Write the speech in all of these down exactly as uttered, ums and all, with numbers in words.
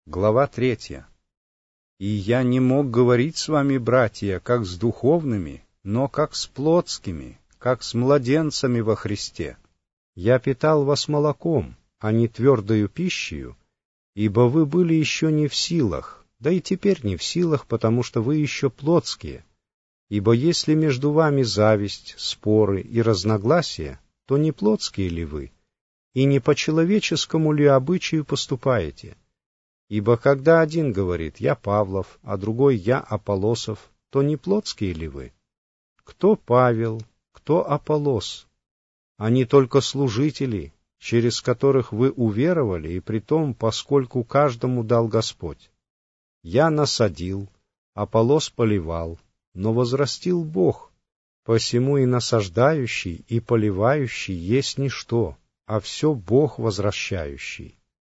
Глава третья. «И я не мог говорить с вами, братья, как с духовными, но как с плотскими, как с младенцами во Христе. Я питал вас молоком, а не твердою пищею, ибо вы были еще не в силах, да и теперь не в силах, потому что вы еще плотские. Ибо если между вами зависть, споры и разногласия, то не плотские ли вы, и не по человеческому ли обычаю поступаете? Ибо когда один говорит «я Павлов», а другой «я Аполосов», то не плотские ли вы? Кто Павел, кто Аполос? Они только служители, через которых вы уверовали, и притом, поскольку каждому дал Господь. Я насадил, Аполос поливал, но возрастил Бог. Посему и насаждающий, и поливающий есть ничто, а все Бог возвращающий.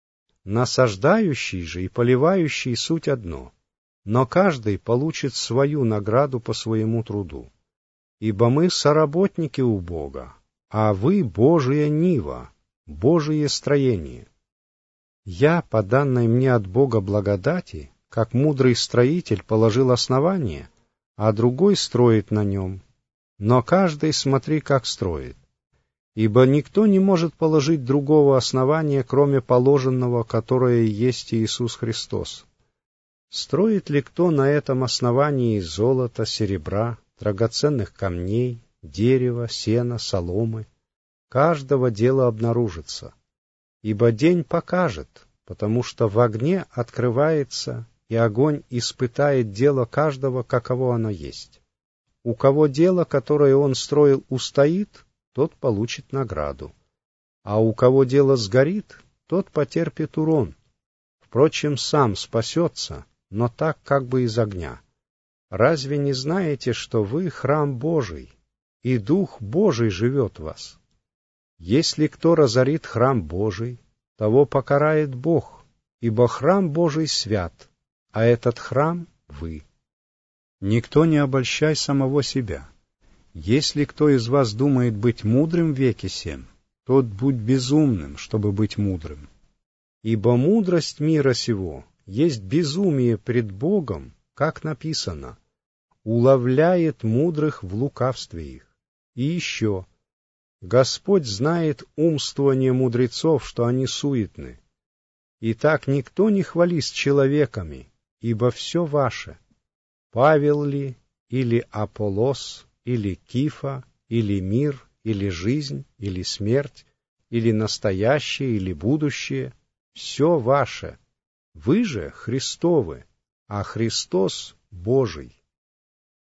Насаждающий же и поливающий суть одно, но каждый получит свою награду по своему труду. Ибо мы соработники у Бога, а вы Божия нива, Божие строение. Я, по данной мне от Бога благодати, как мудрый строитель положил основание, а другой строит на нем. Но каждый смотри, как строит. Ибо никто не может положить другого основания, кроме положенного, которое есть Иисус Христос. Строит ли кто на этом основании из золота, серебра, драгоценных камней, дерева, сена, соломы? Каждого дела обнаружится. Ибо день покажет, потому что в огне открывается, и огонь испытает дело каждого, каково оно есть. У кого дело, которое он строил, устоит, тот получит награду. А у кого дело сгорит, тот потерпит урон. Впрочем, сам спасется, но так как бы из огня. Разве не знаете, что вы храм Божий, и Дух Божий живет в вас? Если кто разорит храм Божий, того покарает Бог, ибо храм Божий свят, а этот храм — вы. Никто не обольщай самого себя. Если кто из вас думает быть мудрым в веке сем, тот будь безумным, чтобы быть мудрым. Ибо мудрость мира сего есть безумие пред Богом, как написано, уловляет мудрых в лукавстве их. И еще, Господь знает умствование мудрецов, что они суетны. Итак, никто не хвались человеками, ибо все ваше. Павел ли, или Аполос, или Кифа, или мир, или жизнь, или смерть, или настоящее, или будущее, все ваше. Вы же Христовы, а Христос Божий.